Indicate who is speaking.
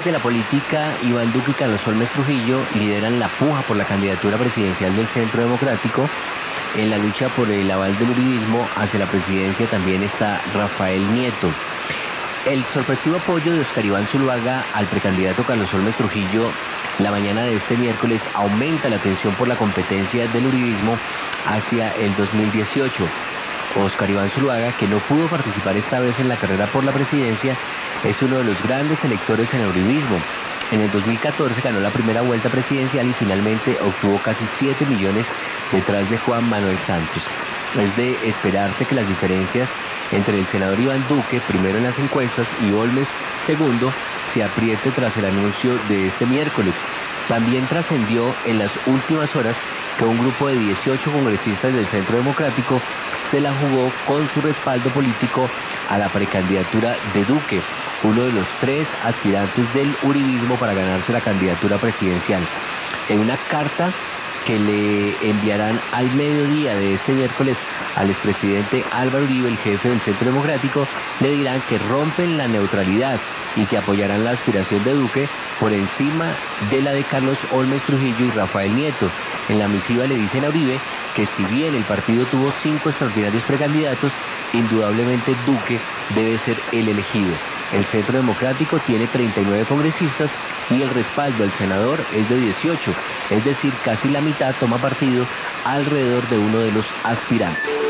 Speaker 1: De la política, Iván Duque y Carlos Holmes Trujillo lideran la puja por la candidatura presidencial del Centro Democrático. En la lucha por el aval del uribismo hacia la presidencia también está Rafael Nieto. El sorpresivo apoyo de Oscar Iván Zuluaga al precandidato Carlos Holmes Trujillo la mañana de este miércoles aumenta la tensión por la competencia del uribismo hacia el 2018. Oscar Iván Zuluaga, que no pudo participar esta vez en la carrera por la presidencia, es uno de los grandes electores en el uribismo. En el 2014 ganó la primera vuelta presidencial y finalmente obtuvo casi 7 millones detrás de Juan Manuel Santos. Es de esperarse que las diferencias entre el senador Iván Duque, primero en las encuestas, y Holmes, segundo, se apriete tras el anuncio de este miércoles. También trascendió en las últimas horas que un grupo de 18 congresistas del Centro Democrático se la jugó con su respaldo político a la precandidatura de Duque, uno de los 3 aspirantes del uribismo para ganarse la candidatura presidencial. En una carta que le enviarán al mediodía de este miércoles al expresidente Álvaro Uribe, el jefe del Centro Democrático, le dirán que rompen la neutralidad y que apoyarán la aspiración de Duque por encima de la de Carlos Holmes Trujillo y Rafael Nieto. En la misiva le dicen a Uribe que si bien el partido tuvo 5 extraordinarios precandidatos, indudablemente Duque debe ser el elegido. El Centro Democrático tiene 39 congresistas y el respaldo al senador es de 18, es decir, casi la mitad toma partido alrededor de uno de los aspirantes.